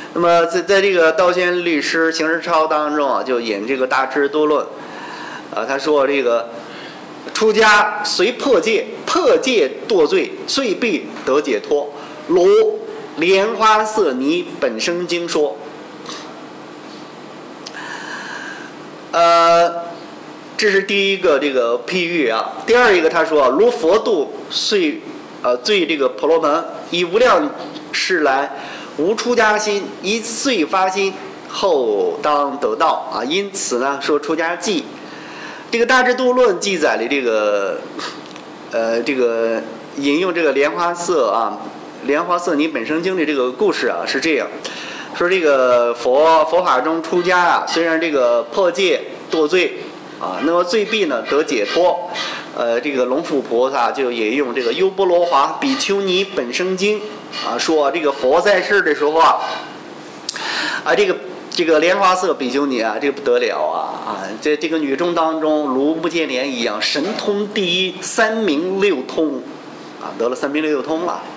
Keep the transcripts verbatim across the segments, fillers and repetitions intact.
那么在在这个道宣律师邢世超当中啊，就引这个大智度论，啊，他说这个出家虽破戒，破戒堕罪，罪必得解脱，如莲花色尼本生经说。呃，这是第一个这个譬喻啊。第二一个他说，如佛度遂呃罪这个婆罗门，以无量世来无出家心，一遂发心，后当得道啊。因此呢，说出家记。这个大智度论记载了这个呃这个引用这个莲花色啊莲花色尼本生经的这个故事啊，是这样说：这个佛佛法中出家啊，虽然这个破戒堕罪啊，那么罪必呢得解脱。呃，这个龙树菩萨就引用这个优波罗华比丘尼本生经啊，说这个佛在世的时候啊，啊这个。这个莲花色比丘尼啊，这个不得了啊啊！在这个女众当中，如目犍连一样，神通第一，三明六通，啊，得了三明六通了。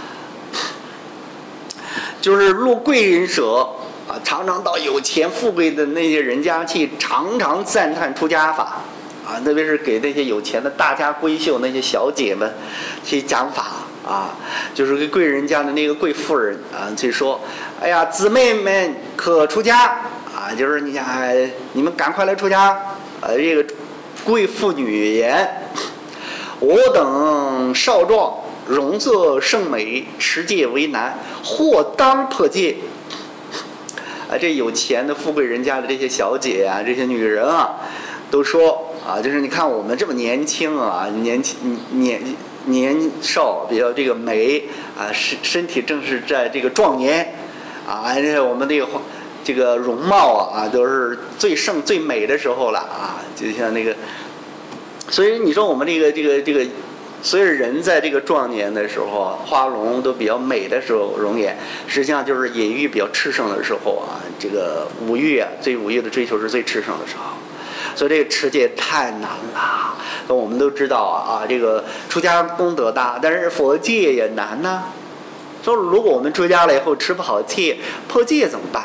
就是入贵人舍啊，常常到有钱富贵的那些人家去，常常赞叹出家法啊，特别是给那些有钱的大家闺秀那些小姐们去讲法。啊，就是给贵人家的那个贵妇人啊，去说，哎呀，姊妹们可出家啊，就是你哎，你们赶快来出家。呃，这个贵妇女言，我等少壮，容色甚美，持戒为难，或当破戒。啊，这有钱的富贵人家的这些小姐啊，这些女人啊，都说啊，就是你看我们这么年轻啊，年轻年。年少比较这个美啊，身身体正是在这个壮年啊，而且我们这个这个容貌啊，都是最盛最美的时候了啊，就像那个，所以你说我们这个这个这个，所以人在这个壮年的时候，花容都比较美的时候，容颜实际上就是隐欲比较炽盛的时候啊，这个五欲啊，对五欲的追求是最炽盛的时候。所以这个持戒太难了，我们都知道啊，这个出家功德大，但是佛戒也难呢。说如果我们出家了以后吃不好戒，破戒怎么办？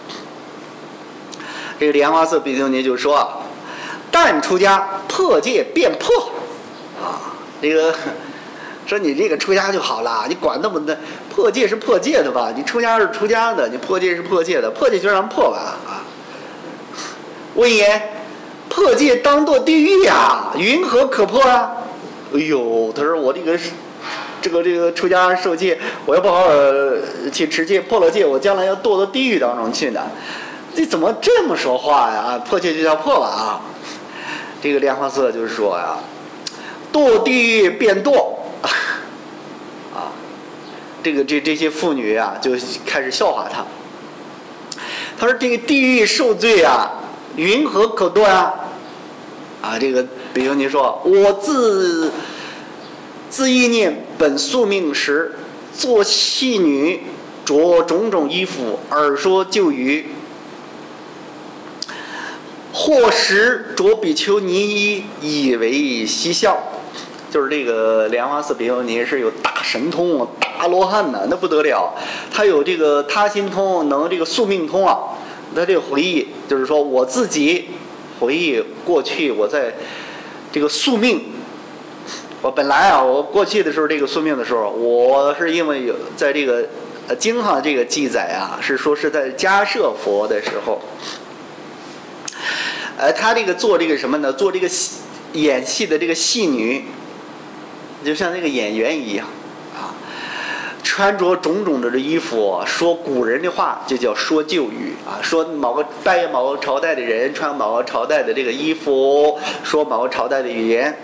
这个莲花色比丘尼就说啊，但出家破戒便破啊，这个说你这个出家就好了，你管那么的，破戒是破戒的吧？你出家是出家的，你破戒是破戒的，破戒就让破吧啊。问言。破戒当堕地狱呀，云何可破啊？哎呦，他说我这个这个这个出家受戒，我要不好好去持戒，破了戒，我将来要堕到地狱当中去呢。这怎么这么说话呀？破戒就叫破了啊！这个莲花色就是说呀，堕地狱便堕啊！这个这这些妇女啊，就开始笑话他。他说这个地狱受罪啊。云何可堕啊？啊，这个比丘尼说：“我自自意念本宿命时，做戏女，着种种衣服，耳说旧语。或时着比丘尼衣，以为嬉笑。”就是这个莲花色比丘尼是有大神通、大罗汉呢，那不得了。他有这个他心通，能这个宿命通啊。他这个回忆就是说，我自己回忆过去，我在这个宿命，我本来啊，我过去的时候这个宿命的时候，我是因为有在这个呃经上这个记载啊，是说是在迦摄佛的时候，呃，他这个做这个什么呢？做这个戏演戏的这个戏女，就像那个演员一样啊。穿着种种的衣服，说古人的话就叫说旧语啊，说某个扮演某个朝代的人穿某个朝代的这个衣服，说某个朝代的语言，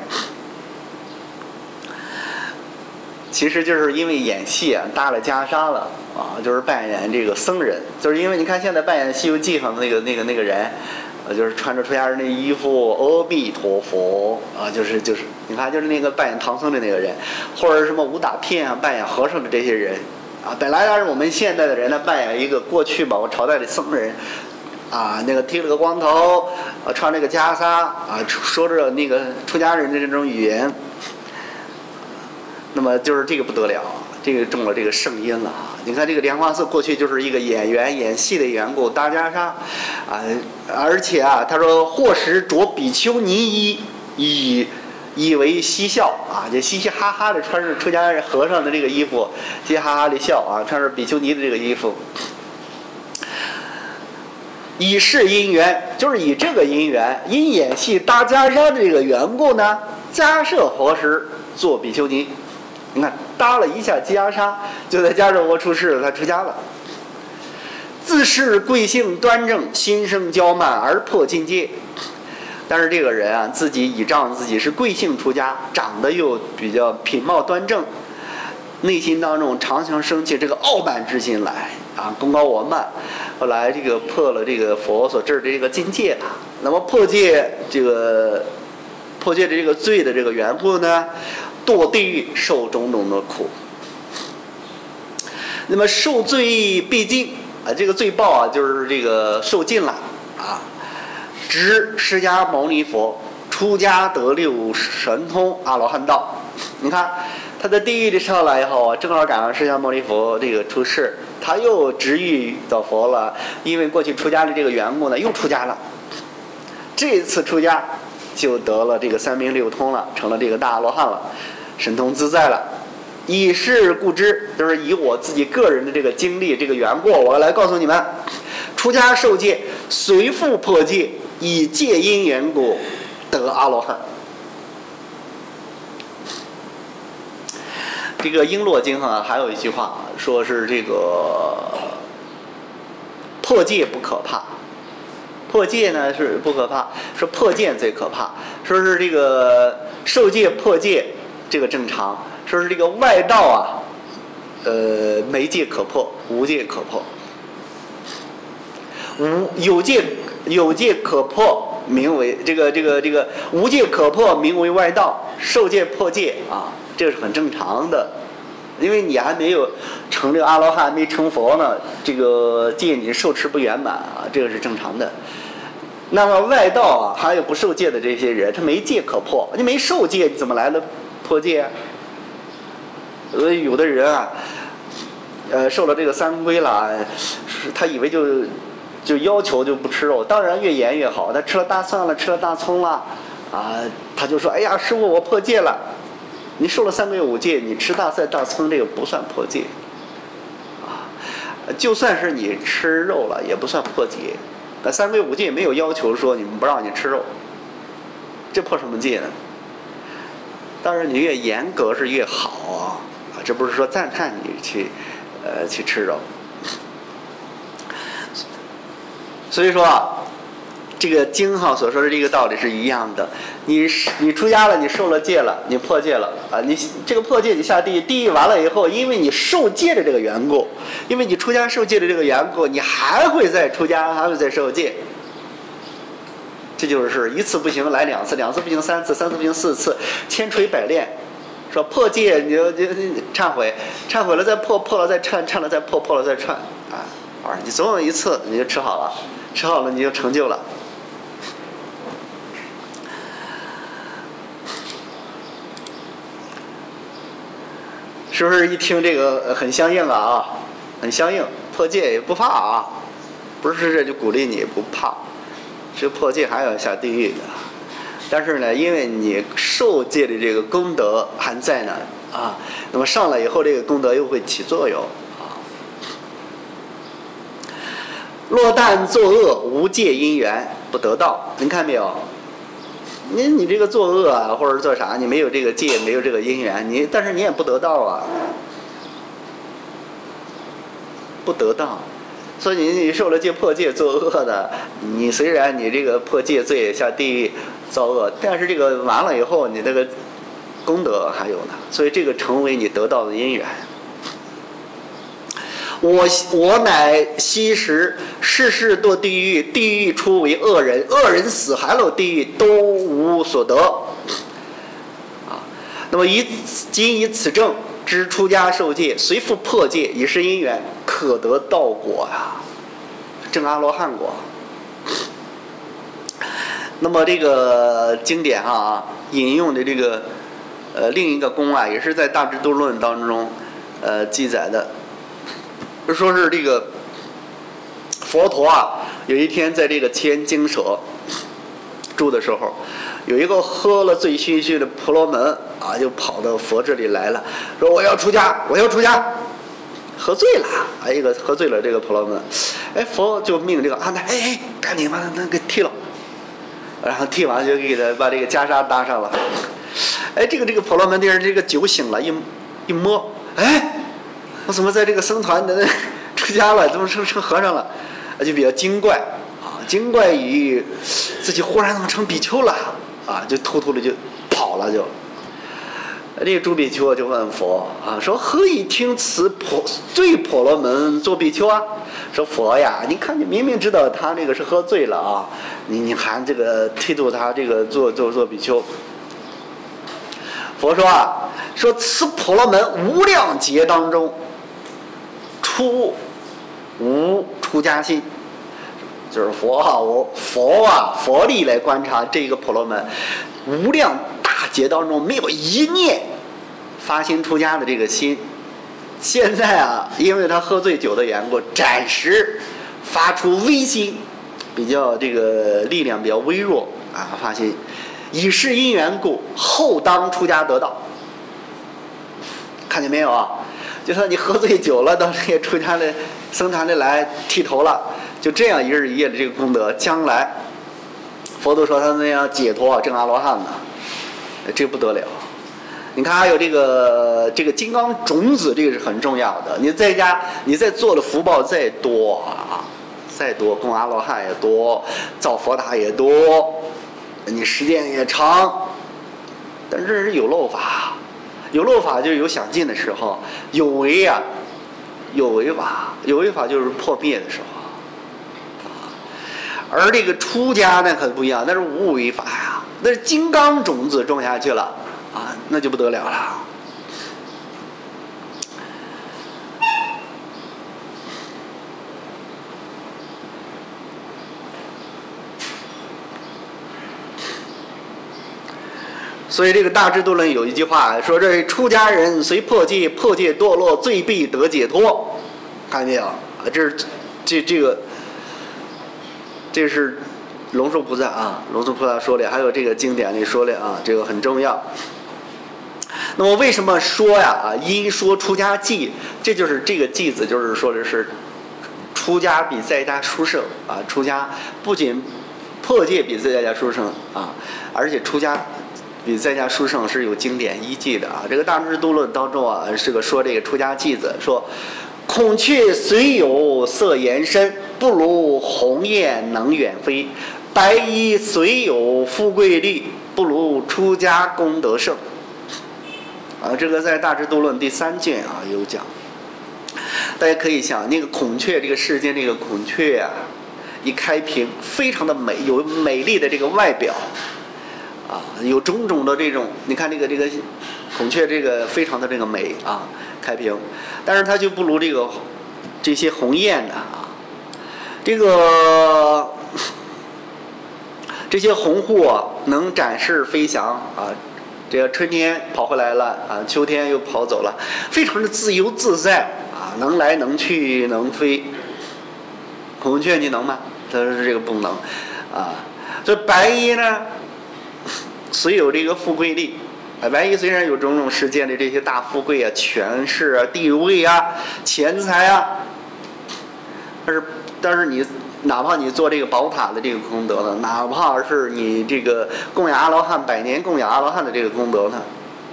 其实就是因为演戏啊搭了袈裟了啊，就是扮演这个僧人，就是因为你看现在扮演《西游记》上的那个那个那个人。呃，就是穿着出家人的衣服，阿弥陀佛啊，就是就是，你看，就是那个扮演唐僧的那个人，或者什么武打片啊，扮演和尚的这些人，啊，本来要是我们现代的人呢，扮演一个过去某个朝代的僧人，啊，那个剃了个光头，啊，穿了个袈裟，啊，说着那个出家人的这种语言，那么就是这个不得了， 这个中了这个圣因了啊！你看这个莲花色过去就是一个演员演戏的缘故，大袈裟啊，而且啊，他说或时着比丘尼衣，以以为嬉笑啊，就嘻嘻哈哈的穿着出家和尚的这个衣服，嘻嘻哈哈的笑啊，穿着比丘尼的这个衣服。以是因缘，就是以这个因缘，因演戏搭袈裟的这个缘故呢，迦摄佛时做比丘尼。你看搭了一下袈裟，就在迦摄佛出世了，他出家了。自是贵性端正，心生骄慢而破禁戒。但是这个人啊，自己倚仗自己是贵姓出家，长得又比较品貌端正，内心当中常常生起这个傲慢之心来啊，功高我慢。后来这个破了这个佛所制的这个禁戒了。那么破戒这个破戒的这个罪的这个缘故呢，堕地狱受种种的苦。那么受罪必尽啊，这个罪报啊，就是这个受尽了啊。值释迦牟尼佛出家得六神通阿罗汉道。你看他在地狱里上来以后啊，正好赶上释迦牟尼佛这个出世，他又值遇到佛了，因为过去出家的这个缘故呢，又出家了。这次出家就得了这个三明六通了，成了这个大阿罗汉了，神通自在了。以是故知，就是以我自己个人的这个经历这个缘故，我来告诉你们，出家受戒，随复破戒，以戒因缘故得阿罗汉。这个璎珞经啊，还有一句话说是这个破戒不可怕，破戒呢是不可怕，说破戒最可怕，说是这个受戒破戒这个正常，说是这个外道啊，呃没戒可破，无戒可破，无有戒有戒可破，名为这个这个这个无戒可破，名为外道，受戒破戒啊。这是很正常的，因为你还没有成这个阿罗汉，没成佛呢，这个戒你受持不圆满啊，这个是正常的。那么外道啊，还有不受戒的这些人，他没戒可破，你没受戒，你怎么来的破戒啊？所以有的人啊，呃，受了这个三规了，他以为就就要求就不吃肉，当然越严越好。他吃了大蒜了，吃了大葱了，啊，他就说：“哎呀，师父，我破戒了。”你受了三规五戒，你吃大蒜大葱这个不算破戒，啊，就算是你吃肉了也不算破戒。那三规五戒没有要求说你们不让你吃肉，这破什么戒呢？当然你越严格是越好啊，这不是说赞叹你去，呃，去吃肉。所以说啊，这个经上所说的这个道理是一样的。你你出家了，你受了戒了，你破戒了啊！你这个破戒，你下地狱，地狱完了以后，因为你受戒的这个缘故，因为你出家受戒的这个缘故，你还会再出家，还会再受戒。这就是一次不行来两次，两次不行三次，三次不行四次，千锤百炼。说破戒你就就忏悔，忏悔了再破，破了再忏，忏了再破，破了再忏啊！啊，你总有一次你就吃好了，吃好了你就成就了。是不是一听这个很相应啊？很相应，破戒也不怕啊，不是这就鼓励你不怕，这破戒还要下地狱的。但是呢，因为你受戒的这个功德还在呢啊，那么上来以后这个功德又会起作用啊。若但作恶，无戒因缘，不得道。您看没有？你你这个作恶啊，或者做啥，你没有这个戒，没有这个因缘，你但是你也不得道啊，不得道。所以你你受了戒破戒作恶的，你虽然你这个破戒罪下地狱造恶，但是这个完了以后，你这个功德还有呢，所以这个成为你得道的因缘。我我乃昔时世世堕地狱，地狱出为恶人，恶人死还落地狱，都无所得。啊，那么以今以此证知出家受戒，随复破戒，以是因缘，可得道果呀，证阿罗汉果。那么这个经典啊，引用的这个呃另一个功啊，也是在《大智度论》当中。 呃记载的，说是这个佛陀啊，有一天在这个千精舍住的时候，有一个喝了醉醺醺的婆罗门啊，就跑到佛这里来了，说我要出家，我要出家。喝醉了啊，一个喝醉了这个婆罗门，哎，佛就命这个阿难，哎哎，赶紧把他那给剃了，然后剃完就给他把这个袈裟搭上了。哎，这个这个婆罗门这个酒醒了，一一摸，哎，我怎么在这个僧团的出家了，怎么成成和尚了？就比较精怪啊，精怪于自己忽然怎么成比丘了啊，就偷偷的就跑了就。这个诸比丘就问佛啊，说何以听此婆醉婆罗门做比丘啊？说佛呀，你看你明明知道他那个是喝醉了啊，你你还这个剃度他这个做做做比丘。佛说啊，说此婆罗门无量劫当中出无出家心，就是佛啊，我佛啊佛力来观察这个婆罗门，无量大劫当中没有一念发心出家的这个心，现在啊，因为他喝醉酒的缘故，暂时发出微心，比较这个力量比较微弱啊，发心，以是因缘故，后当出家得道。看见没有啊？就说你喝醉酒了，到这些出家的僧团的来剃头了，就这样一日一夜的这个功德，将来佛都说他那样解脱证阿罗汉呢，这不得了。你看还有这个这个金刚种子，这个是很重要的。你在家你在做的福报再多啊，再多供阿罗汉也多，造佛塔也多，你时间也长，但是有漏法，有漏法就是有想尽的时候，有为啊，有为法，有为法就是破灭的时候。而这个出家呢可不一样，那是无为法呀，那是金刚种子种下去了啊，那就不得了了。所以这个大智度论有一句话说，这出家人随破戒，破戒堕落，罪必得解脱。看见没有？这是这这个这是龙树菩萨啊，龙树菩萨说的，还有这个经典里说的啊，这个很重要。那么为什么说呀啊？因说出家记，这就是这个记子，就是说的是出家比在家殊胜啊！出家不仅破戒比在家殊胜啊，而且出家比在家殊胜是有经典依据的啊。这个大智度论当中啊，是个说这个出家记子说。孔雀虽有色颜身，不如鸿雁能远飞；白衣虽有富贵力，不如出家功德胜。啊，这个在《大智度论》第三卷啊有讲。大家可以想，那个孔雀，这个世间这个孔雀啊，一开屏，非常的美，有美丽的这个外表，啊，有种种的这种，你看这个这个孔雀这个非常的这个美啊。开屏，但是它就不如这个这些鸿雁的啊，这个这些鸿鹄啊，能展翅飞翔啊，这个春天跑回来了啊，秋天又跑走了，非常的自由自在啊，能来能去能飞。孔雀你能吗？它是这个不能啊。这白衣呢，虽有这个富贵力。白衣虽然有种种世间的这些大富贵啊、权势啊、地位啊、钱财啊，但是但是你哪怕你做这个宝塔的这个功德呢，哪怕是你这个供养阿罗汉百年供养阿罗汉的这个功德呢，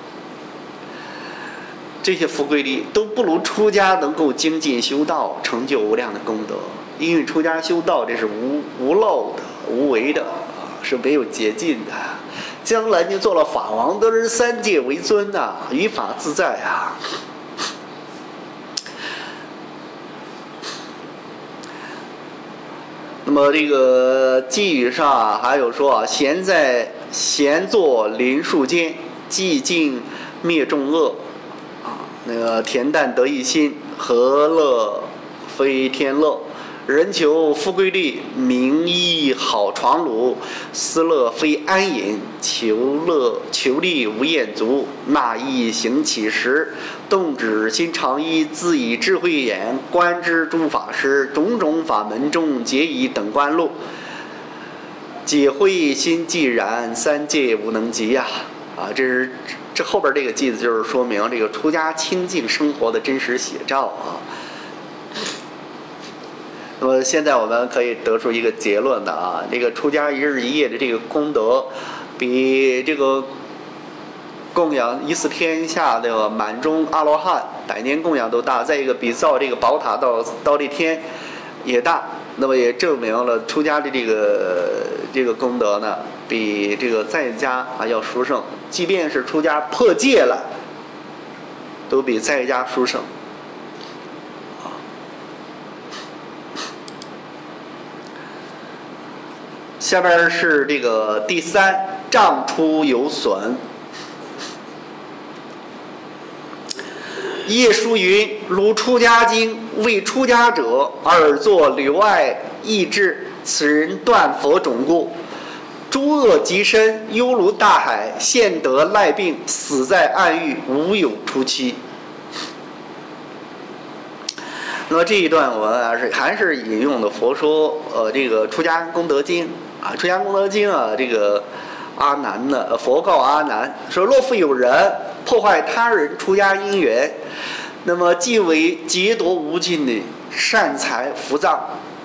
这些富贵力都不如出家能够精进修道，成就无量的功德。因为出家修道这是无无漏的、无为的啊，是没有捷径的。将来你做了法王，都是三界为尊呐、啊，于法自在啊。那么这个寄语上啊，还有说啊，闲在闲坐林树间，寂静灭众恶啊。那个恬淡得一心，何乐非天乐？ 人求富贵利，名医好床庐。思乐非安隐，求乐求利无厌足。纳衣行乞食，动止心常一。自以智慧眼，观之诸法师。种种法门中，皆以等观路。解慧心既然，三界无能及呀！啊，这是这后边这个句子就是说明这个出家清净生活的真实写照啊。那么现在我们可以得出一个结论的啊，这个出家一日一夜的这个功德，比这个供养一四天下的满中阿罗汉百年供养都大。再一个，比造这个宝塔到到这天也大。那么也证明了出家的这个这个功德呢，比这个在家啊要殊胜。即便是出家破戒了，都比在家殊胜。下边是这个第三，障出有损。业书云：如出家经，为出家者而作留爱意志，此人断佛种故。诸恶极深，犹如大海，现得赖病，死在暗狱，无有出期。那么这一段文啊，是还是引用的佛说，呃，这个出家功德经啊，出家功德经啊，这个阿难呢，佛告阿难说：若复有人破坏他人出家因缘，那么即为劫夺无尽的善财福藏，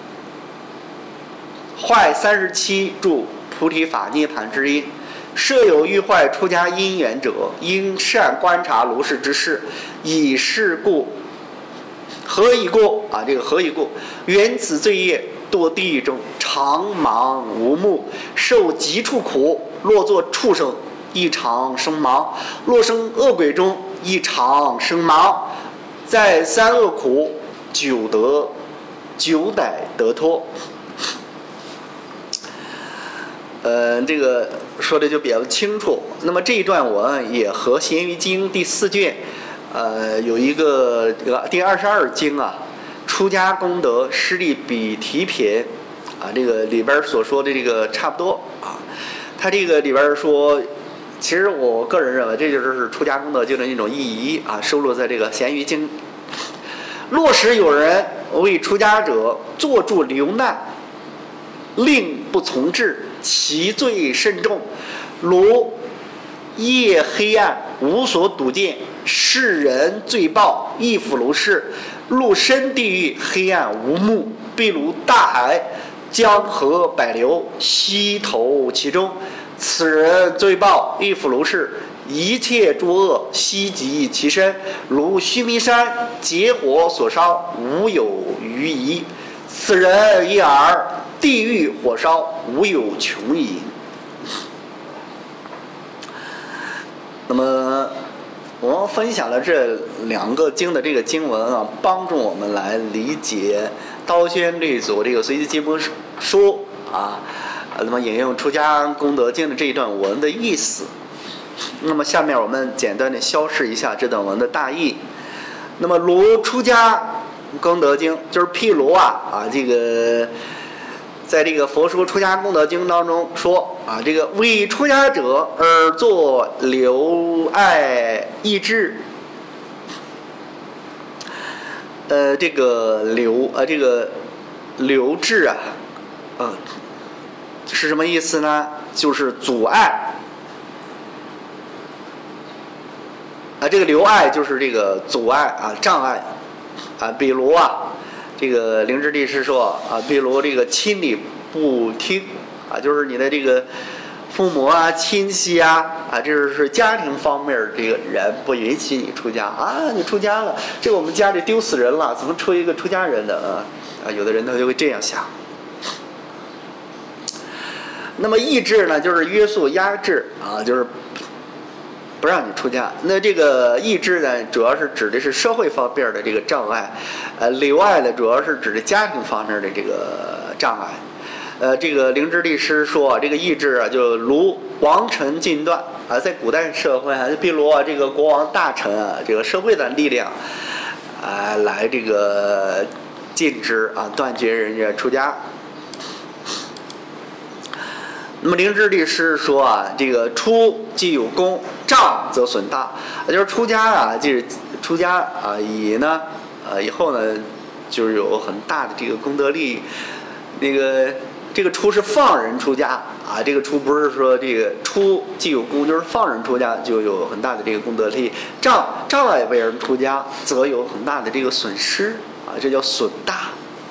坏三十七柱菩提法涅盘之因。设有欲坏出家因缘者，应善观察如是之事，以是故。何以故啊？这个何以故？缘此罪业，堕地狱中，常盲无目，受极处苦。若作畜生，亦常生盲；若生恶鬼中，亦常生盲。在三恶苦，久得久逮得脱。呃，这个说的就比较清楚。那么这一段文也和《咸鱼经》第四卷。呃，有一个这个第二十二经啊，出家功德施利比提品啊，这个里边所说的这个差不多啊。他这个里边说，其实我个人认为这就是出家功德经的一种意义啊，收录在这个咸鱼经。若使有人为出家者作助流难，令不从制，其罪甚重，如夜黑暗，无所睹见，世人罪报，亦复如是。入深地狱，黑暗无目，必如大海，江河百流，悉投其中。此人罪报，亦复如是。一切诸恶，悉及其身，如须弥山，劫火所烧，无有余疑。此人一耳，地狱火烧，无有穷矣。那么我们分享了这两个经的这个经文啊，帮助我们来理解道宣律祖这个随机经文书啊，那么引用出家功德经的这一段文的意思。那么下面我们简单的消释一下这段文的大意。那么如出家功德经，就是譬如啊啊这个。在这个佛说出家功德经当中说啊，这个为出家者而作留爱意志，呃，这个留呃这个留志啊，呃，是什么意思呢？就是阻碍啊，这个留爱就是这个阻碍啊，障碍啊，比如啊。这个灵芝律师说啊，比如这个亲理不听啊，就是你的这个父母啊、亲戚啊啊，这是家庭方面这个人不允许你出家啊，你出家了，这个我们家里丢死人了，怎么出一个出家人的啊？啊，有的人他就会这样想。那么抑制呢，就是约束、压制啊，就是不让你出家。那这个抑制呢，主要是指的是社会方面的这个障碍，呃，留爱呢，主要是指的家庭方面的这个障碍。呃，这个灵芝律师说啊，这个抑制啊，就如王臣尽断啊，在古代社会啊，就比如啊，这个国王大臣啊，这个社会的力量啊，来这个禁止啊，断绝人家出家。那么灵芝律师说啊，这个出既有功，障则损大，就是出家啊，就是出家啊，以呢，呃，以后呢，就是有很大的这个功德力。那个这个出是放人出家啊，这个出不是说这个出既有功，就是放人出家就有很大的这个功德力。障障碍别人出家，则有很大的这个损失啊，这叫损大。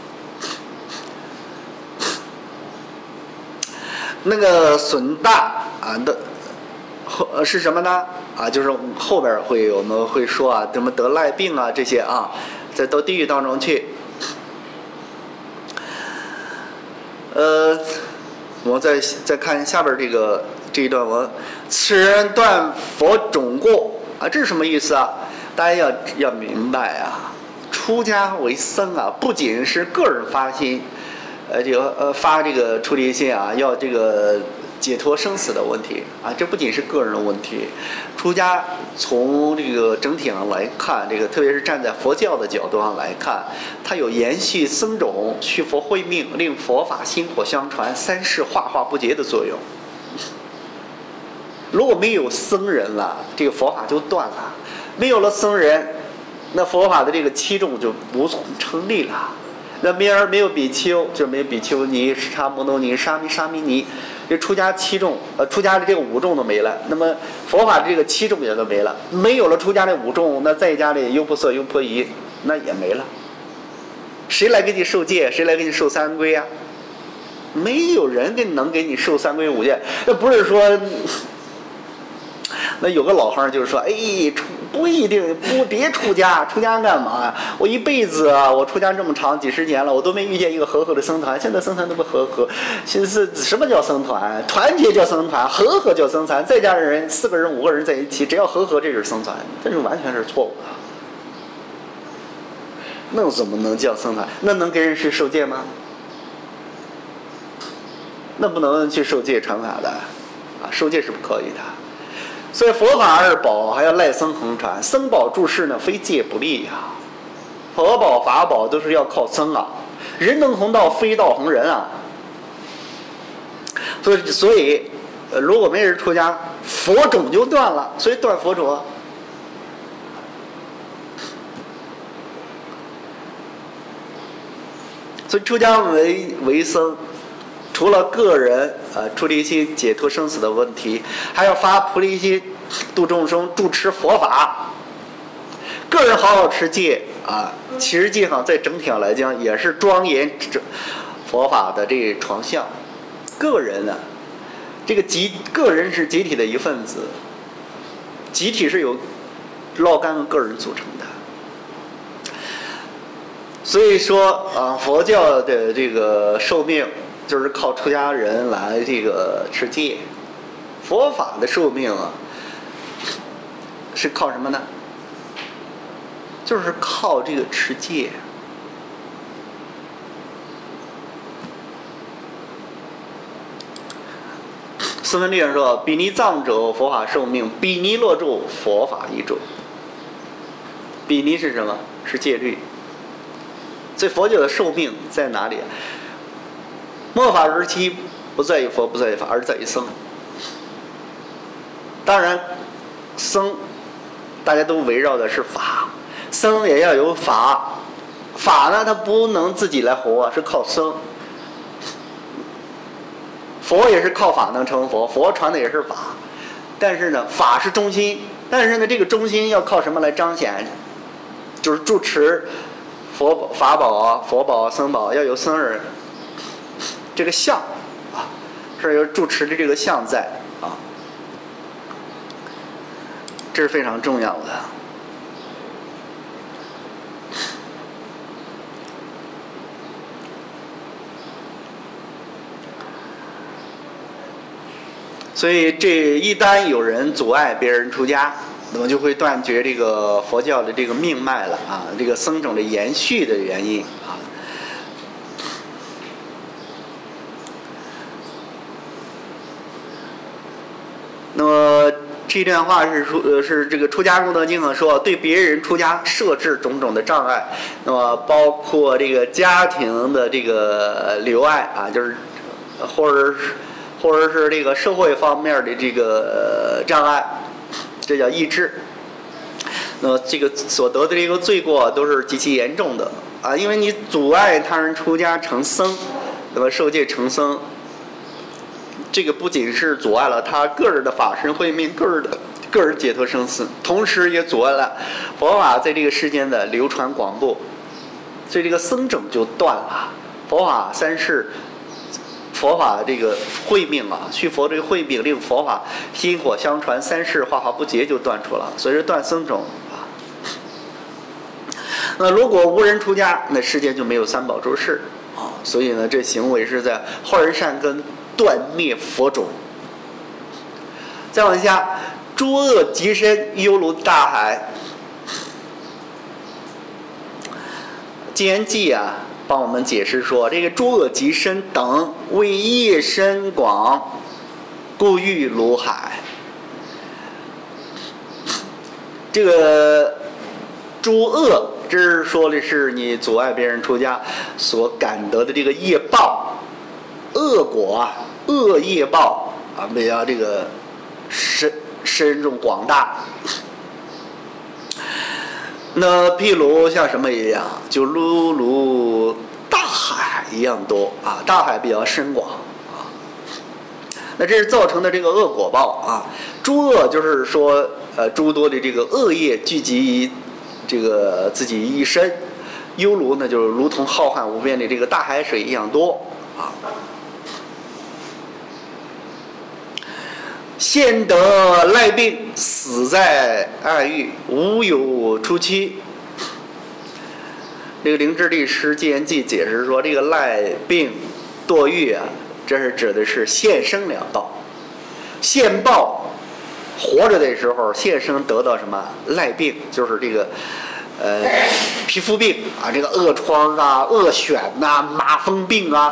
那个损大啊的后是什么呢？啊，就是后边会我们会说啊，怎么得赖病啊这些啊，再到地狱当中去。呃，我再再看下边这个这一段文，此人断佛种过啊，这是什么意思啊？大家要要明白啊，出家为僧啊，不仅是个人发心。呃，这个呃发这个出离心啊，要这个解脱生死的问题啊，这不仅是个人的问题。出家从这个整体上来看，这个特别是站在佛教的角度上来看，它有延续僧种、续佛慧命、令佛法薪火相传、三世化化不竭的作用。如果没有僧人了，这个佛法就断了；没有了僧人，那佛法的这个七众就无从成立了。那没而没有比丘，就没有比丘尼、释迦牟尼尼、沙弥、沙弥尼，这出家七众，呃，出家的这个五众都没了。那么佛法的这个七众也都没了。没有了出家的五众，那在家的优婆塞、优婆夷，那也没了。谁来给你受戒？谁来给你受三规啊？没有人给能给你受三规五戒。那不是说，那有个老行就是说，哎，出不一定不别出家，出家干嘛呀？我一辈子啊，我出家这么长几十年了，我都没遇见一个和合的僧团。现在僧团都不和合，现在是什么叫僧团？团结叫僧团，和合叫僧团。在家的人四个人、五个人在一起，只要和合，这就是僧团，这是完全是错误的。那怎么能叫僧团？那能给人去受戒吗？那不能去受戒传法的，啊，受戒是不可以的。所以佛法二宝还要赖僧恒传，僧宝注释呢，非戒不立呀、啊。佛宝法宝都是要靠僧啊，人能弘道，非道弘人啊。所以，所以，呃，如果没人出家，佛种就断了，所以断佛种。所以出家为为僧。除了个人呃出离心解脱生死的问题，还要发菩提心度众生，住持佛法。个人好好持戒啊，实际上在整体上来讲也是庄严佛法的这床相。个人呢、啊，这个集个人是集体的一份子，集体是由若干个个人组成的。所以说啊，佛教的这个寿命。就是靠出家人来这个持戒，佛法的寿命啊，是靠什么呢？就是靠这个持戒。斯文利人说：“比尼藏者，佛法寿命；比尼落住，佛法一住。”比尼是什么？是戒律。所以佛教的寿命在哪里？末法时期不在于佛，不在于法，而在于僧。当然，僧大家都围绕的是法，僧也要有法。法呢，它不能自己来活啊，是靠僧。佛也是靠法能成佛，佛传的也是法，但是呢，法是中心，但是呢，这个中心要靠什么来彰显？就是住持佛法宝啊、佛宝、僧宝，要有僧人。这个相啊，是有住持的这个相在啊，这是非常重要的。所以，这一旦有人阻碍别人出家，那么就会断绝这个佛教的这个命脉了啊，这个僧种的延续的原因啊。 这段话是出呃是这个出家功德经上说，对别人出家设置种种的障碍，那么包括这个家庭的这个留爱啊，就是或者是或者是这个社会方面的这个障碍，这叫抑制。那么这个所得的这个罪过都是极其严重的啊，因为你阻碍他人出家成僧，那么受戒成僧。这个不仅是阻碍了他个人的法身慧命，个人的个人解脱生死，同时也阻碍了佛法在这个世间的流传广播，所以这个僧种就断了。佛法三世，佛法这个慧命啊，续佛这个慧命令佛法薪火相传，三世化化不竭就断除了，所以说断僧种啊。那如果无人出家，那世间就没有三宝诸事啊，所以呢，这行为是在坏人善根断灭佛种。再往下，诸恶极深，犹如大海。净言记啊，帮我们解释说，这个诸恶极深等为业深广，故欲如海。这个诸恶，这是说的是你阻碍别人出家所感得的这个业报。恶果啊，恶业报啊，比较这个深深重广大。那譬如像什么一样，就如如大海一样多啊，大海比较深广啊。那这是造成的这个恶果报啊。诸恶就是说，呃，诸多的这个恶业聚集于这个自己一身，犹如呢，就是如同浩瀚无边的这个大海水一样多啊。现得赖病，死在暗狱，无有出期。这个灵芝律师净言记解释说，这个赖病堕狱啊，这是指的是现生两道。现报活着的时候，现生得到什么赖病，就是这个呃皮肤病啊，这个恶疮啊、恶癣呐、麻风病啊。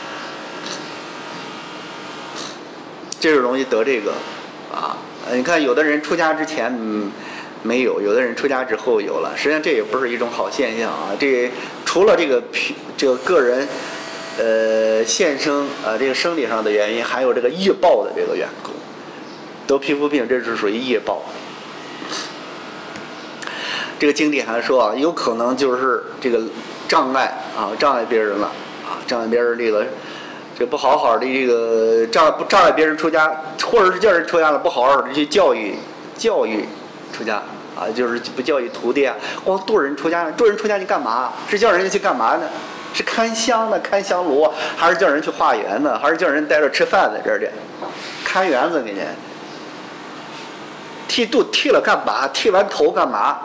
这就容易得这个啊！你看，有的人出家之前、嗯、没有，有的人出家之后有了。实际上，这也不是一种好现象啊！这除了这个这个个人呃现生啊、呃、这个生理上的原因，还有这个业报的这个缘故。得皮肤病，这是属于业报。这个经典还说啊，有可能就是这个障碍啊，障碍别人了啊，障碍别人这个。这不好好的这个障不障碍别人出家，或者是叫人出家了，不好好的去教育教育出家啊，就是不教育徒弟啊，光度人出家，度人出家你干嘛？是叫人家去干嘛呢？是看香呢，看香炉，还是叫人去化缘呢？还是叫人待着吃饭在这儿的？看园子给你剃度剃了干嘛？剃完头干嘛？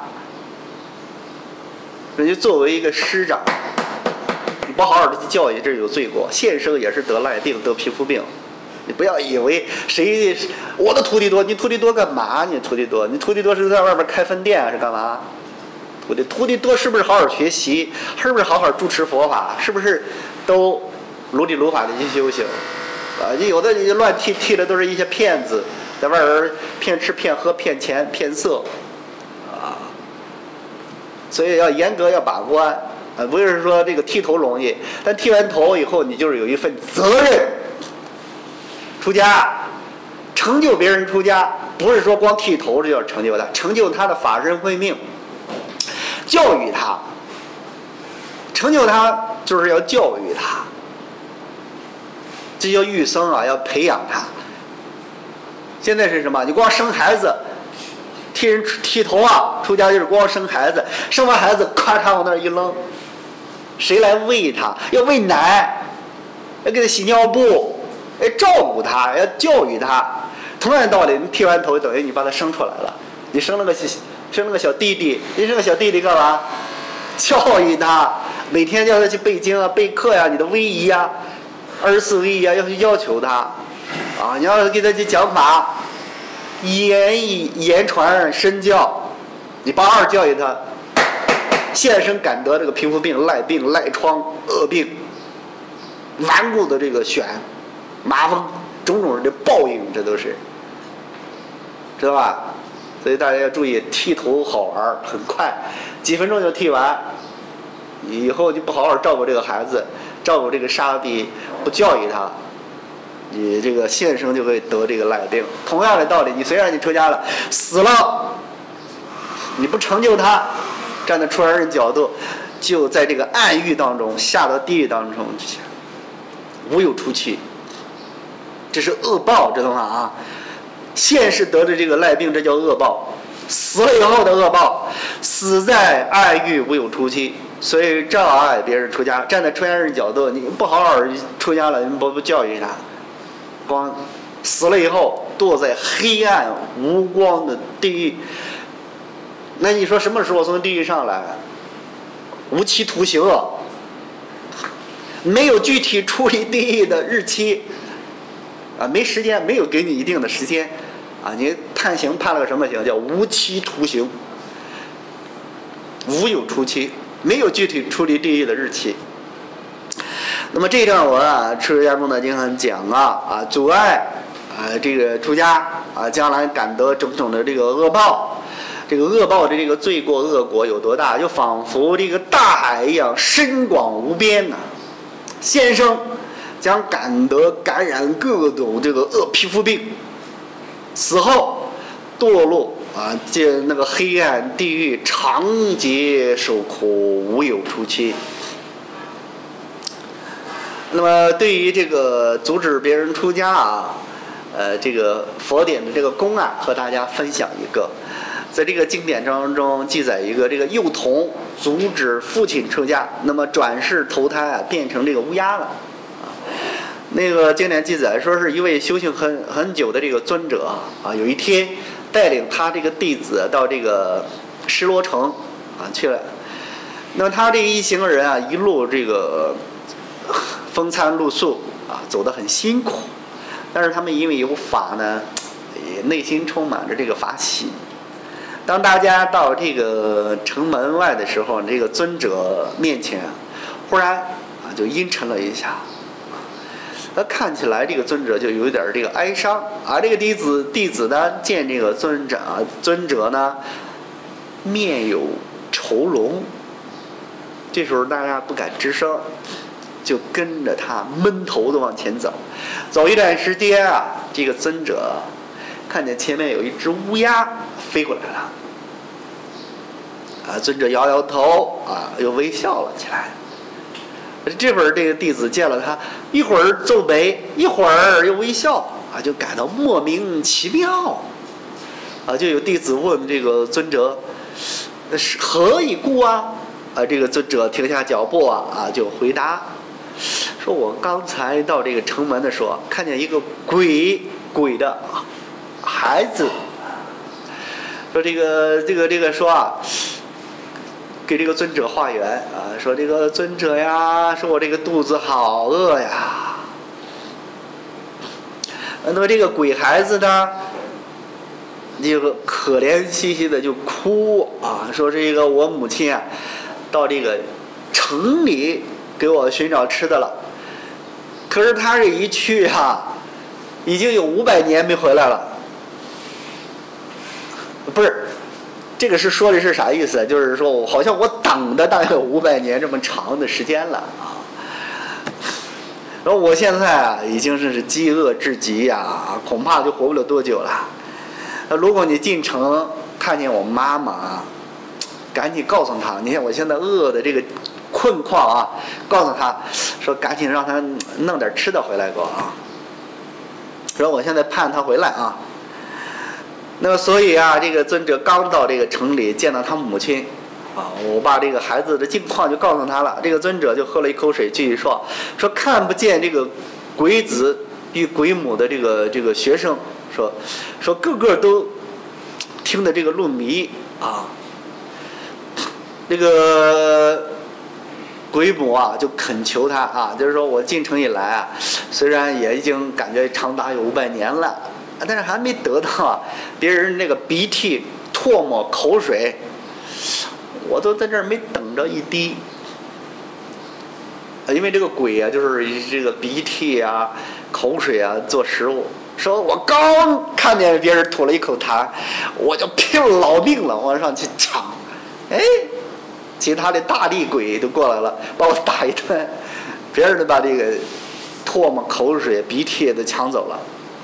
人家作为一个师长。你不好好的去教育，这有罪过。现生也是得赖病、得皮肤病。你不要以为谁我的徒弟多，你徒弟多干嘛？你徒弟多，你徒弟多是在外边开分店是干嘛？徒弟徒弟多是不是好好学习？是不是好好主持佛法？是不是都如理如法的去修行？啊，你有的你乱剃剃的都是一些骗子，在外边骗吃骗喝骗钱骗色，啊，所以要严格要把关。啊，不是说这个剃头容易，但剃完头以后，你就是有一份责任。出家，成就别人出家，不是说光剃头就要成就他，成就他的法身慧命，教育他，成就他就是要教育他，这叫育僧啊，要培养他。现在是什么？你光生孩子。剃人剃头啊，出家就是光生孩子，生完孩子咔嚓往那儿一扔，谁来喂他？要喂奶，要给他洗尿布，要照顾他，要教育他。同样道理，你剃完头等于你把他生出来了，你生了个生了个小弟弟，你生个小弟弟干嘛？教育他，每天叫他去背经啊、备课呀、啊，你的威仪啊，二十四威仪啊，要去要求他，啊，你要给他去讲法。言言传身教，你八二教育他，现生感得这个皮肤病、赖病、赖疮、恶病、顽固的这个癣、麻风，种种的报应，这都是， 知道吧？所以大家要注意，剃头好玩，很快，几分钟就剃完。以后就不好好照顾这个孩子，照顾这个沙弥，不教育他，你这个现生就会得这个赖病。同样的道理，你虽然你出家了，死了，你不成就他，站在出家人角度，就在这个暗狱当中，下到地狱当中去，无有出期。这是恶报，知道吗？啊，现世得的这个赖病，这叫恶报。死了以后的恶报，死在暗狱无有出期。所以障碍别人出家，站在出家人角度，你不好好出家了，你不不教育他，光死了以后堕在黑暗无光的地狱。那你说什么时候从地狱上来？无期徒刑啊，没有具体处理地狱的日期啊，没时间，没有给你一定的时间啊，你判刑判了个什么刑？叫无期徒刑，无有出期。没有具体处理地狱的日期。那么这段文啊，出家功德经上讲啊啊，阻碍啊这个出家啊，将来感得种种的这个恶报。这个恶报的这个罪过恶果有多大？就仿佛这个大海一样深广无边呐、啊。先生将感得感染各种这个恶皮肤病，死后堕落。啊，这那个黑暗地狱，长劫受苦，无有出期。那么，对于这个阻止别人出家啊，呃，这个佛典的这个公案，和大家分享一个。在这个经典当中记载一个这个幼童阻止父亲出家，那么转世投胎啊，变成这个乌鸦了。啊，那个经典记载说，是一位修行很很久的这个尊者啊，有一天。带领他这个弟子到这个失罗城啊去了，那么他这一行人啊，一路这个风餐露宿啊，走得很辛苦，但是他们因为有法呢，也内心充满着这个法喜。当大家到这个城门外的时候，这个尊者面前，忽然啊就阴沉了一下。他看起来这个尊者就有点这个哀伤，而这个弟子弟子呢见这个尊者尊者呢面有愁容，这时候大家不敢吱声，就跟着他闷头的往前走。走一段时间啊，这个尊者看见前面有一只乌鸦飞过来了，啊，尊者摇摇头啊，又微笑了起来。这会儿这个弟子见了他，一会儿皱眉，一会儿又微笑啊，就感到莫名其妙啊。就有弟子问这个尊者：“是何以故啊？”啊，这个尊者停下脚步啊啊，就回答说：“我刚才到这个城门的时候，看见一个鬼鬼的孩子。说这个这个这个说啊。”给这个尊者化缘啊，说这个尊者呀，说我这个肚子好饿呀。那么这个鬼孩子呢，这个可怜兮兮的就哭啊，说这个我母亲啊，到这个城里给我寻找吃的了，可是他这一去啊，已经有五百年没回来了。不是。这个是说的是啥意思？就是说我好像我等的大概有五百年这么长的时间了啊。然后我现在啊已经是饥饿至极呀、啊，恐怕就活不了多久了。那如果你进城看见我妈妈，赶紧告诉她，你看我现在饿的这个困况啊，告诉她说赶紧让她弄点吃的回来给我啊。说我现在盼她回来啊。那么所以啊，这个尊者刚到这个城里，见到他母亲，啊，我把这个孩子的境况就告诉他了。这个尊者就喝了一口水，继续说，说看不见这个鬼子与鬼母的这个这个学生，说说个个都听的这个入迷啊。这个鬼母啊，就恳求他啊，就是说我进城以来啊，虽然也已经感觉长达有五百年了。但是还没得到别人那个鼻涕、唾沫、口水，我都在这儿没等着一滴。 因为这个鬼啊，就是以这个鼻涕啊、口水啊做食物。说我刚看见别人吐了一口痰，我就拼了老命了往上去抢，哎，其他的大力鬼都过来了，把我打一顿，别人都把这个唾沫、口水、鼻涕都抢走了。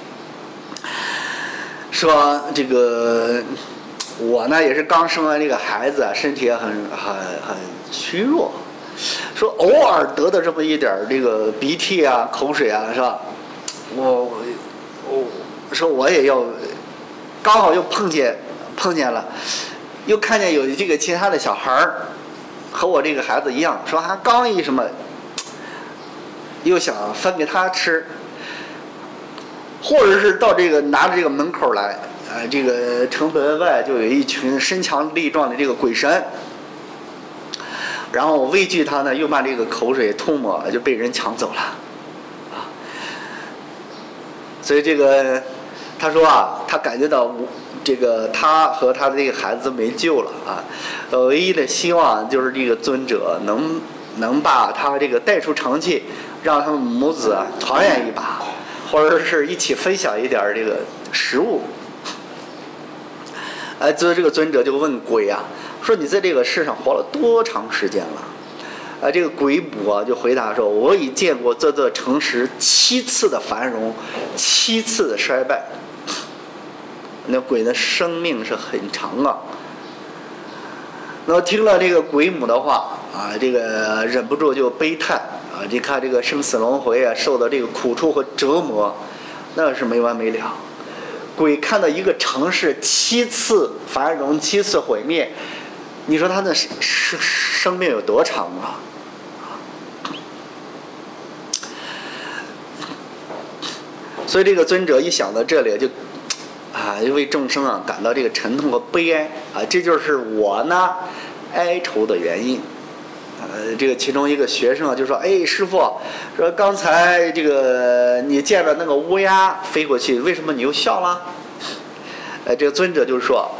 说这个我呢也是刚生完这个孩子啊，身体也很很很虚弱，说偶尔得的这么一点这个鼻涕啊、口水啊，是吧？我我说我也要，刚好又碰见碰见了，又看见有这个其他的小孩儿和我这个孩子一样，说还刚一什么，又想分给他吃。或者是到这个拿着这个门口来，呃，这个城门外就有一群身强力壮的这个鬼神，然后我畏惧他呢，又把这个口水唾沫就被人抢走了，啊，所以这个他说啊，他感觉到这个他和他的这个孩子没救了啊，唯一的希望就是这个尊者能能把他这个带出城去，让他们母子啊团圆一把。或者是一起分享一点这个食物。哎，所以这个尊者就问鬼啊，说你在这个世上活了多长时间了？啊，这个鬼母啊就回答说，我已见过这座城池七次的繁荣，七次的衰败。那鬼的生命是很长啊。那么听了这个鬼母的话啊，这个忍不住就悲叹。啊，你看这个生死轮回啊，受到这个苦处和折磨，那是没完没了。鬼看到一个城市七次繁荣，七次毁灭，你说他的生生命有多长啊？所以这个尊者一想到这里，就啊，为众生啊感到这个沉痛和悲哀啊，这就是我呢哀愁的原因。呃，这个其中一个学生啊就说：“哎，师父，说刚才这个你见了那个乌鸦飞过去，为什么你又笑了？”呃，这个尊者就说，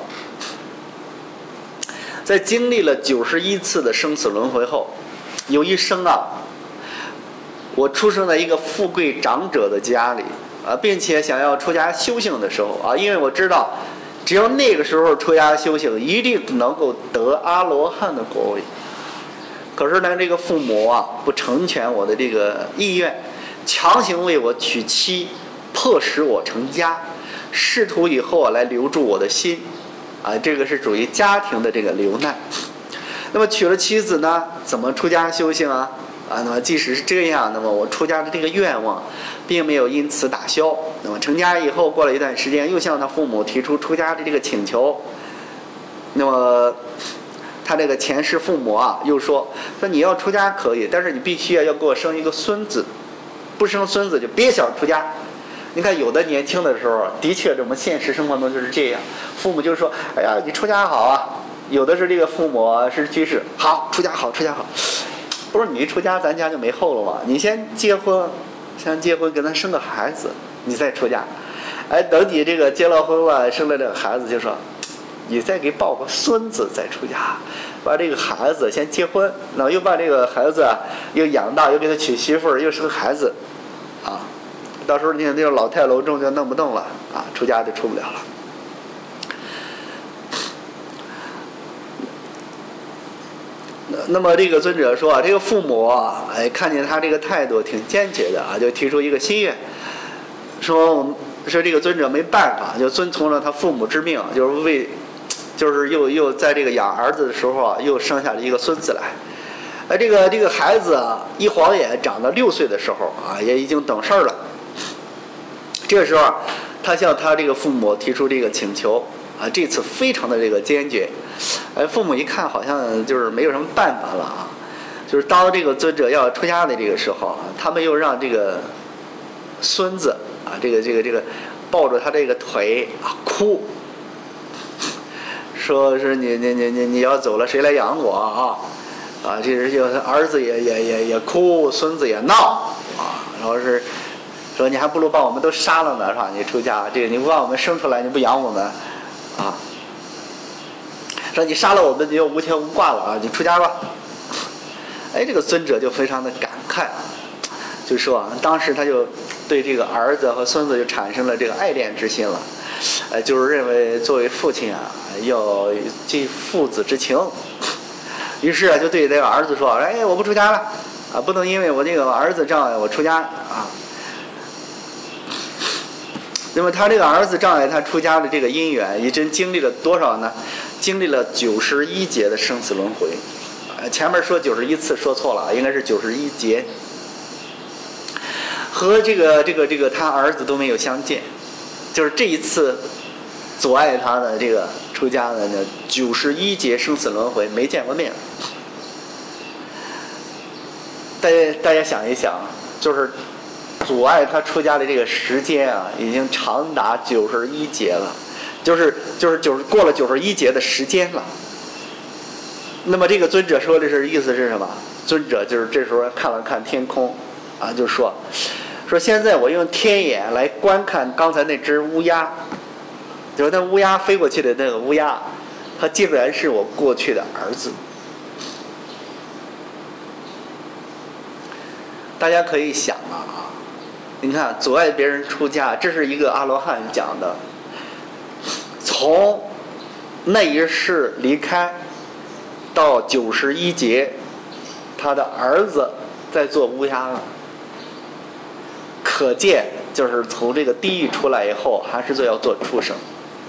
在经历了九十一次的生死轮回后，有一生啊，我出生在一个富贵长者的家里啊，并且想要出家修行的时候啊，因为我知道，只要那个时候出家修行，一定能够得阿罗汉的果位。可是呢，这个父母啊不成全我的这个意愿，强行为我娶妻，迫使我成家，试图以后啊来留住我的心，啊，这个是属于家庭的这个流难。那么娶了妻子呢，怎么出家修行啊？啊，那么即使是这样，那么我出家的这个愿望，并没有因此打消。那么成家以后，过了一段时间，又向他父母提出出家的这个请求。那么他这个前世父母啊，又说说你要出家可以，但是你必须要要给我生一个孙子，不生孙子就别想出家。你看有的年轻的时候，的确我们现实生活中就是这样，父母就说：“哎呀，你出家好啊。”有的是这个父母是居士，好出家好，出家好。不是你一出家，咱家就没后了吗？你先结婚，先结婚给咱生个孩子，你再出家。哎，等你这个结了婚了，生了这个孩子，就说。你再给抱个孙子再出家，把这个孩子先结婚，然后又把这个孩子又养大，又给他娶媳妇儿，又生孩子，啊，到时候你那个老态龙钟就弄不动了啊，出家就出不了了。那么这个尊者说啊，这个父母啊，哎，看见他这个态度挺坚决的啊，就提出一个心愿，说我们说这个尊者没办法，就遵从了他父母之命，就是为。就是又又在这个养儿子的时候啊，又生下了一个孙子来。哎，这个这个孩子啊，一晃眼长到六岁的时候啊，也已经懂事了。这个时候，他向他这个父母提出这个请求啊，这次非常的这个坚决。哎，父母一看好像就是没有什么办法了啊，就是当这个尊者要出家的这个时候啊，他们又让这个孙子啊，这个这个这个抱着他这个腿啊哭。说是你你你你你要走了，谁来养我啊？啊，这是就是儿子也也也也哭，孙子也闹啊。然后是说你还不如把我们都杀了呢，是吧？你出家，这个你不把我们生出来，你不养我们啊？说你杀了我们，你就无牵无挂了啊！你出家吧。哎，这个尊者就非常的感慨汉，就说啊，当时他就对这个儿子和孙子就产生了这个爱恋之心了，呃，就是认为作为父亲啊，要尽父子之情，于是啊，就对这个儿子说，哎，我不出家了，啊，不能因为我这个儿子障碍我出家啊。那么他这个儿子障碍他出家的这个因缘，已经经历了多少呢？经历了九十一劫的生死轮回。呃，前面说九十一次说错了，应该是九十一劫。和这个这个这个他儿子都没有相见，就是这一次阻碍他的这个出家的九十一劫生死轮回没见过面。大家大家想一想，就是阻碍他出家的这个时间啊，已经长达九十一劫了，就是就是就是过了九十一劫的时间了。那么这个尊者说的是意思是什么？尊者就是这时候看了看天空，啊，就说说现在我用天眼来观看刚才那只乌鸦，就是那乌鸦飞过去的那个乌鸦，它竟然是我过去的儿子。大家可以想啊，你看阻碍别人出家，这是一个阿罗汉讲的，从那一世离开到九十一劫，他的儿子在做乌鸦了，可见就是从这个地狱出来以后，还是做要做畜生。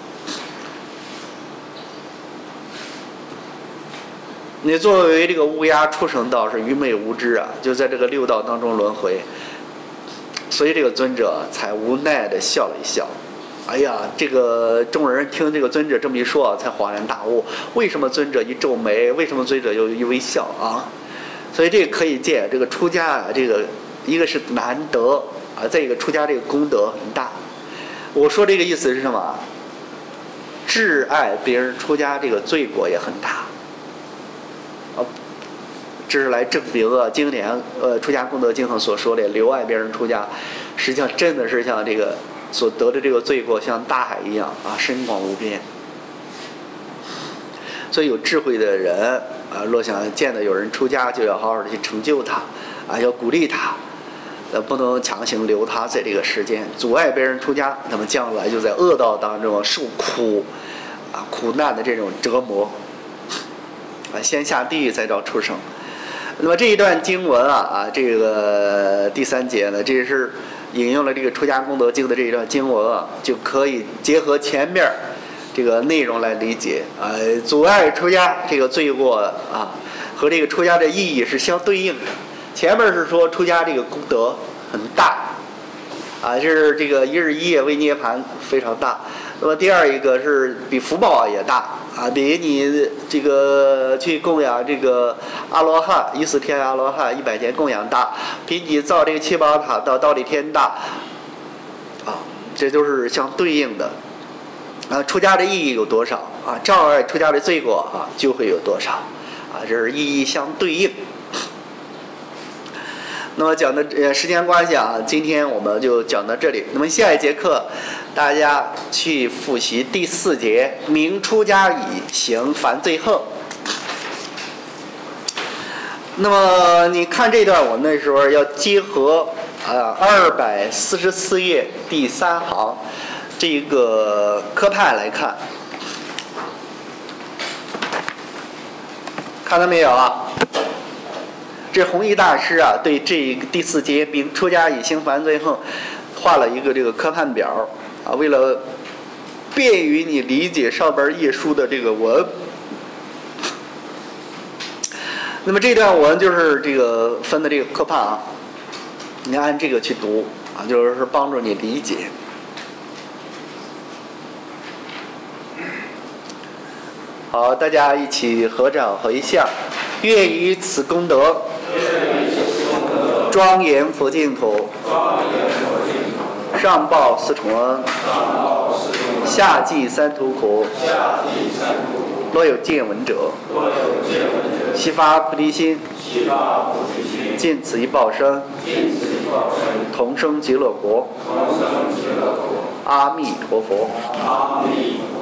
你作为这个乌鸦畜生道是愚昧无知啊，就在这个六道当中轮回，所以这个尊者才无奈地笑了一笑。哎呀，这个众人听这个尊者这么一说，才恍然大悟，为什么尊者一皱眉，为什么尊者又一微笑啊？所以这个可以见，这个出家啊，这个一个是难得啊，再一个出家这个功德很大。我说这个意思是什么？挚爱别人出家这个罪过也很大。这是来证明啊，经典呃《出家功德经》上所说的留爱别人出家，实际上真的是像这个所得的这个罪过，像大海一样啊，深广无边。所以有智慧的人啊，若想见到有人出家，就要好好的去成就他啊，要鼓励他，呃，不能强行留他在这个世间，阻碍别人出家，那么将来就在恶道当中受苦啊苦难的这种折磨啊，先下地狱再到畜生。那么这一段经文啊啊，这个第三节呢，这是引用了这个《出家功德经》的这一段经文啊，就可以结合前面这个内容来理解啊，阻碍出家这个罪过啊，和这个出家的意义是相对应的。前面是说出家这个功德很大啊，是这个一日一夜为涅盘非常大。那么第二一个是比福报也大啊，比你这个去供养这个阿罗汉一四天阿罗汉一百年供养大，比你造这个七宝塔到忉利天大啊，这都是相对应的啊。出家的意义有多少啊？障碍出家的罪过啊就会有多少啊，这是意义相对应。那么讲的呃时间关系啊，今天我们就讲到这里。那么下一节课，大家去复习第四节，明出家已，行犯罪后。那么你看这段，我那时候要结合啊二百四十四页第三行这个科判来看，看到没有啊？这弘一大师啊，对这个第四节明出家已，行犯罪后，画了一个这个科判表啊，为了便于你理解上边页书的这个文。那么这段文就是这个分的这个科判啊，你按这个去读啊，就是帮助你理解。好，大家一起合掌回向，愿以此功德，庄严佛净土，上报四重恩，下济三途苦。若有见闻者，悉发菩提心，尽此一报身，同生极乐国。阿弥陀佛。